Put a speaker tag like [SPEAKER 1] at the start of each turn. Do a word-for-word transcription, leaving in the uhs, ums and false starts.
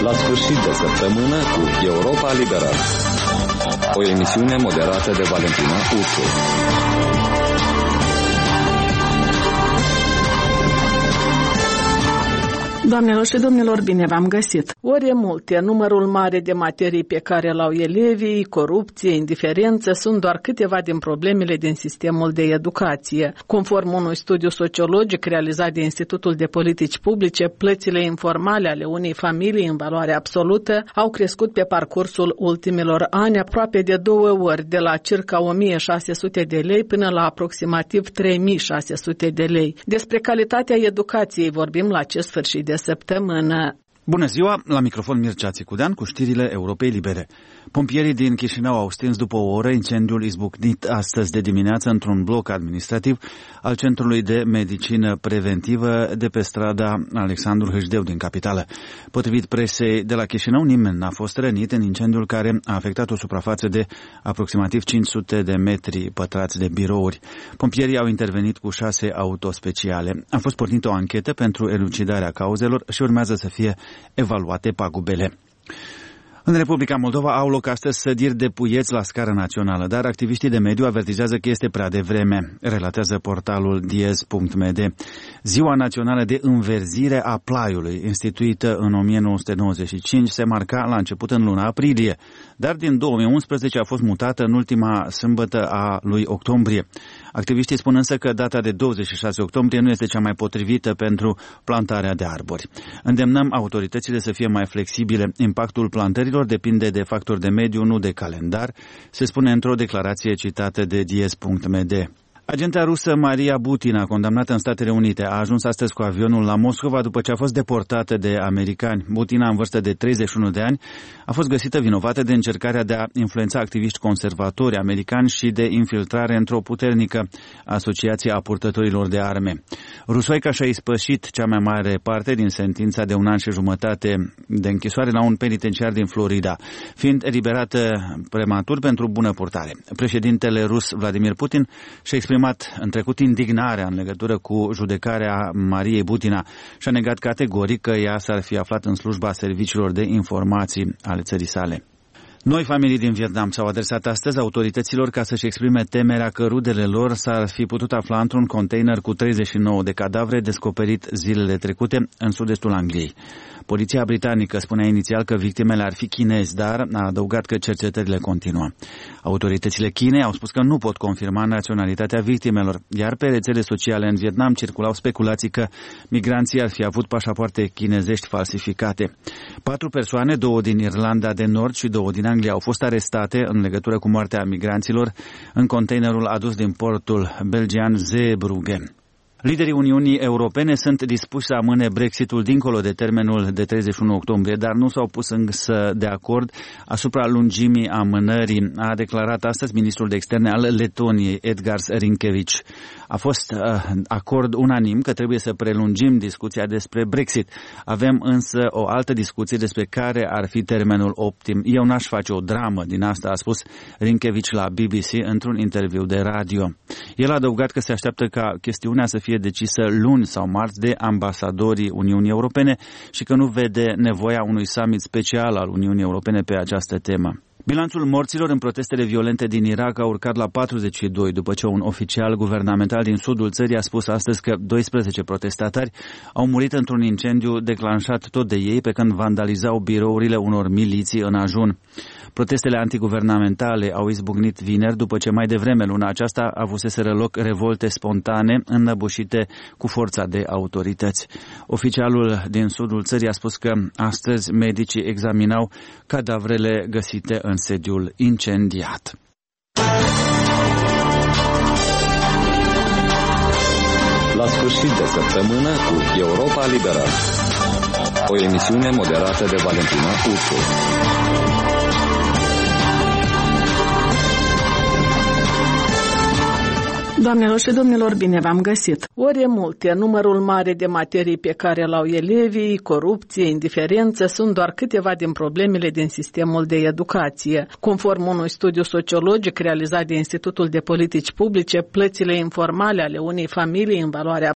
[SPEAKER 1] La sfârșit de săptămână cu Europa Liberă. O emisiune moderată de Valentina Ursu.
[SPEAKER 2] Doamnelor și domnilor, bine v-am găsit. Ori e multe, numărul mare de materii pe care l-au elevii, corupție, indiferență, sunt doar câteva din problemele din sistemul de educație. Conform unui studiu sociologic realizat de Institutul de Politici Publice, plățile informale ale unei familii în valoare absolută au crescut pe parcursul ultimilor ani aproape de două ori, de la circa o mie șase sute de lei până la aproximativ trei mii șase sute de lei. Despre calitatea educației vorbim la acest sfârșit de săptămână.
[SPEAKER 3] Bună ziua, la microfon Mircea Țicudean cu știrile Europei Libere. Pompierii din Chișinău au stins după o oră incendiul izbucnit astăzi de dimineață într-un bloc administrativ al Centrului de Medicină Preventivă de pe strada Alexandru Hâșdeu din capitală. Potrivit presei de la Chișinău, nimeni n-a fost rănit în incendiul care a afectat o suprafață de aproximativ cinci sute de metri pătrați de birouri. Pompierii au intervenit cu șase autospeciale. A fost pornită o anchetă pentru elucidarea cauzelor și urmează să fie evaluate pagubele. În Republica Moldova au loc astăzi sădiri de puieți la scară națională, dar activiștii de mediu avertizează că este prea devreme, relatează portalul diez punct m d. Ziua Națională de Înverzire a Plaiului, instituită în o mie nouă sute nouăzeci și cinci, se marca la început în luna aprilie, dar din două mii unsprezece a fost mutată în ultima sâmbătă a lui octombrie. Activiștii spun însă că data de douăzeci și șase octombrie nu este cea mai potrivită pentru plantarea de arbori. Îndemnăm autoritățile să fie mai flexibile. Impactul plantărilor depinde de factori de mediu, nu de calendar, se spune într-o declarație citată de diez punct m d. Agenta rusă Maria Butina, condamnată în Statele Unite, a ajuns astăzi cu avionul la Moscova după ce a fost deportată de americani. Butina, în vârstă de treizeci și unu de ani, a fost găsită vinovată de încercarea de a influența activiști conservatori americani și de infiltrare într-o puternică asociație a purtătorilor de arme. Rusoica și-a ispășit cea mai mare parte din sentința de un an și jumătate de închisoare la un penitenciar din Florida, fiind eliberată prematur pentru bună purtare. Președintele rus Vladimir Putin și-a exprimat în trecut indignarea în legătură cu judecarea Mariei Butina și a negat categoric că ea s-ar fi aflat în slujba serviciilor de informații ale țării sale. Noi familii din Vietnam s-au adresat astăzi autorităților ca să-și exprime temerea că rudele lor s-ar fi putut afla într-un container cu treizeci și nouă de cadavre descoperit zilele trecute în sud-estul Angliei. Poliția britanică spunea inițial că victimele ar fi chinezi, dar a adăugat că cercetările continuă. Autoritățile Chinei au spus că nu pot confirma naționalitatea victimelor, iar pe rețele sociale în Vietnam circulau speculații că migranții ar fi avut pașapoarte chinezești falsificate. Patru persoane, două din Irlanda de Nord și două din Anglia, au fost arestate în legătură cu moartea migranților în containerul adus din portul belgian Zeebrugge. Liderii Uniunii Europene sunt dispuși să amâne Brexitul dincolo de termenul de treizeci și unu octombrie, dar nu s-au pus însă de acord asupra lungimii amânării, a declarat astăzi ministrul de externe al Letoniei, Edgars Rinkēvičs. A fost uh, acord unanim că trebuie să prelungim discuția despre Brexit. Avem însă o altă discuție despre care ar fi termenul optim. Eu n-aș face o dramă din asta, a spus Rinkēvičs la B B C într-un interviu de radio. El a adăugat că se așteaptă ca chestiunea să fie decisă luni sau marți de ambasadorii Uniunii Europene și că nu vede nevoia unui summit special al Uniunii Europene pe această temă. Bilanțul morților în protestele violente din Irak a urcat la patruzeci și doi, după ce un oficial guvernamental din sudul țării a spus astăzi că doisprezece protestatari au murit într-un incendiu declanșat tot de ei pe când vandalizau birourile unor miliții în ajun. Protestele antiguvernamentale au izbucnit vineri după ce mai devreme luna aceasta avuseseră loc revolte spontane înnăbușite cu forța de autorități. Oficialul din sudul țării a spus că astăzi medicii examinau cadavrele găsite în sediul incendiat.
[SPEAKER 1] La sfârșit de săptămână cu Europa Liberă. O emisiune moderată de Valentina Ursu.
[SPEAKER 2] Doamnelor și domnilor, bine v-am găsit. Ori e multe, numărul mare de materii pe care l-au elevii, corupție, indiferență, sunt doar câteva din problemele din sistemul de educație. Conform unui studiu sociologic realizat de Institutul de Politici Publice, plățile informale ale unei familii în valoare